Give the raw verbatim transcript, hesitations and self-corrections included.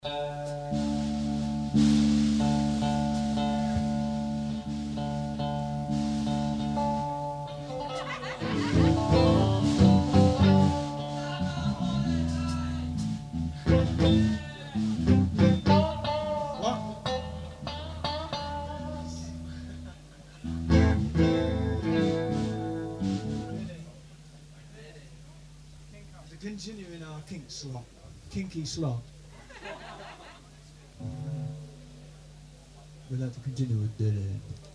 Continuing our kink slot, kinky slot. We'll have to continue with that.